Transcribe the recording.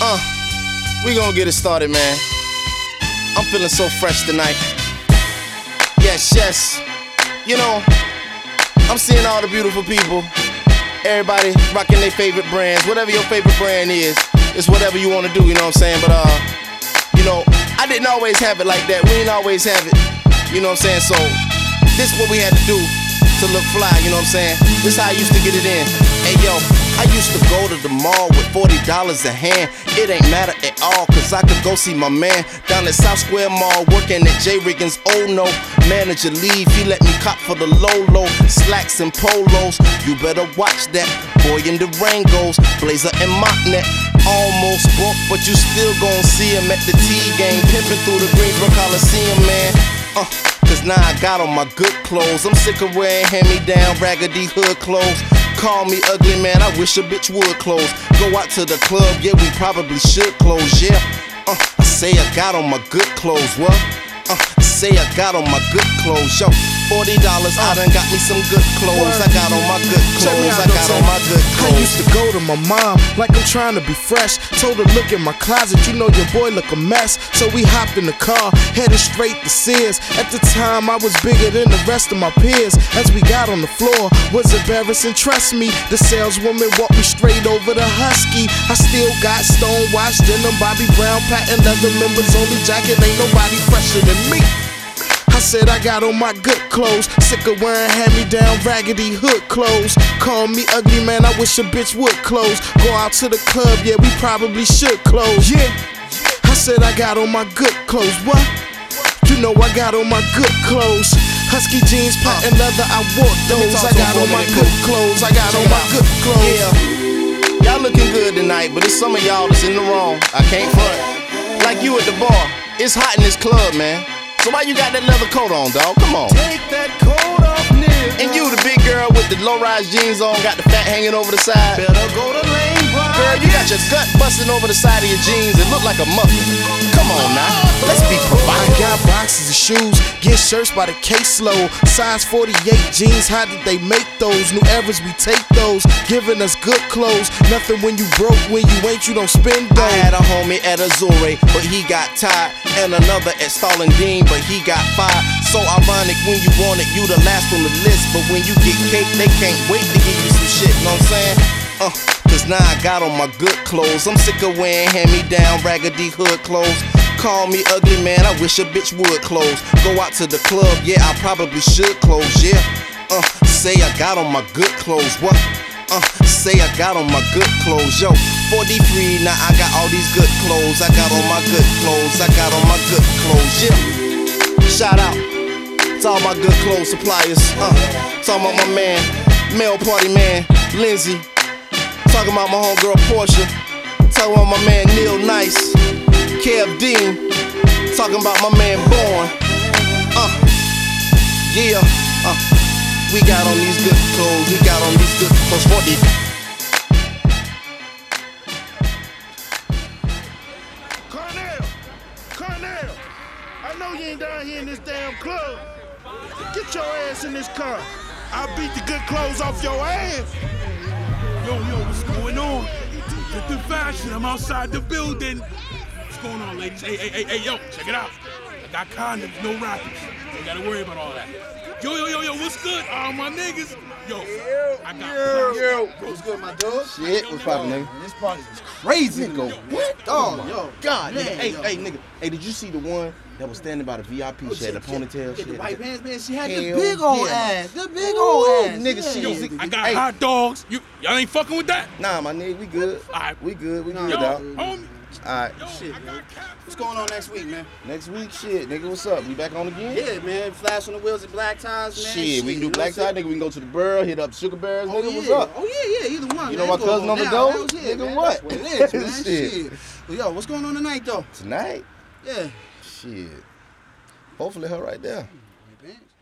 We gonna get it started, man. I'm feeling so fresh tonight. Yes, yes. You know, I'm seeing all the beautiful people. Everybody rocking their favorite brands. Whatever your favorite brand is, it's whatever you wanna do, you know what I'm saying? But you know, I didn't always have it like that. We ain't always have it. You know what I'm saying? So this is what we had to do to look fly, you know what I'm saying? This how I used to get it in. Hey yo, I used to go to the mall with $40 a hand. It ain't matter at all, cause I could go see my man down at South Square Mall, working at J. Riggins. Oh no, manager leave, he let me cop for the low, slacks and polos. You better watch that, boy in the Durangos, blazer and mock net. Almost broke, but you still gon' see him at the T-game, pimping through the Greensboro Coliseum, man. Cause now I got on my good clothes. I'm sick of wearing hand-me-down raggedy hood clothes. Call me ugly, man, I wish a bitch would close. Go out to the club, yeah, we probably should close, yeah. I say I got on my good clothes, what? I say I got on my good clothes, yo. $40, I done got me some good clothes. I got on my good clothes, I got on my good clothes. I used to go to my mom like I'm trying to be fresh. Told her look in my closet, you know your boy look a mess. So we hopped in the car, headed straight to Sears. At the time I was bigger than the rest of my peers. As we got on the floor, was embarrassing, trust me. The saleswoman walked me straight over the Husky. I still got Stonewatch denim, Bobby Brown, patent leather members only jacket. Ain't nobody fresher than me. I said I got on my good clothes, sick of wearing hand-me-down raggedy hood clothes. Call me ugly, man, I wish a bitch would close. Go out to the club, yeah, we probably should close, yeah. I said I got on my good clothes, what? You know I got on my good clothes. Husky jeans, patent leather, I wore those. I got on my good clothes, I got on my good clothes. Yeah, y'all looking good tonight, but it's some of y'all that's in the wrong. I can't front. Like you at the bar, it's hot in this club, man. So why you got that leather coat on, dawg? Come on. Take that coat off, nigga. And you, the big girl with the low-rise jeans on, got the fat hanging over the side. Better go to Lane Bryant. Girl, you got your gut busting over the side of your jeans. It look like a muffin. Come on now, let's be provocative. I got boxes of shoes, get shirts by the caseload. Size 48 jeans, how did they make those? New eras, we take those, giving us good clothes. Nothing when you broke, when you ain't, you don't spend dough. I had a homie at Azure, but he got tired. And another at Stalin Dean, but he got fired. So ironic, when you want it, you the last on the list. But when you get cake, they can't wait to give you some shit, know what I'm saying? Cause now I got on my good clothes. I'm sick of wearing hand-me-down raggedy hood clothes. Call me ugly, man, I wish a bitch would close. Go out to the club, yeah, I probably should close, yeah. Say I got on my good clothes, what? Say I got on my good clothes, yo. 43, now I got all these good clothes. I got on my good clothes, I got on my good clothes, yeah. Shout out to all my good clothes suppliers. Talking about my man, Male Party Man, Lindsay. Talking about my homegirl Portia. Talking about my man Neil Nice, Kev Dean. Talking about my man Born. Yeah, we got on these good clothes, we got on these good clothes for the Cornell, I know you ain't down here in this damn club. Get your ass in this car. I'll beat the good clothes off your ass. Yo, what's going on? Get the fashion, I'm outside the building. What's going on, ladies? Hey, yo, check it out. I got condoms, no rappers. Ain't gotta worry about all that. Yo, what's good? All my niggas. Yo, I got Yo, what's good, my dog? shit. What's poppin', nigga? This party is crazy. Nigga, what? Dog, Oh, yo. God, Man, nigga. yo. Hey, nigga. Hey, did you see the one that was standing by the VIP? She had the ponytail The shit. white pants, man, she had the Hell big old yeah. ass. The big old ass. Nigga, she yeah. was- I got Hey. hot dogs. Y'all ain't fucking with that? Nah, my nigga, we good. Alright. We good, Yo, dog. homie. Alright. Yo, Shit, I man. got caps. What's going on next week, man? Next week, shit, nigga, what's up? We back on again? Yeah, man. Flash on the wheels and black ties, man. Shit, we can do you know black what I'm tie, nigga. We can go to the Burr, hit up Sugar Bears, saying? nigga. What's yeah. up? Oh, yeah, either one. You man. know my It's going cousin on the down. go? Hell's yeah, Nigga, man. what? That's what it is, man. Shit. Shit. Well, yo, what's going on tonight, though? Tonight? Yeah. Shit. Hopefully her right there. Hey, Bench.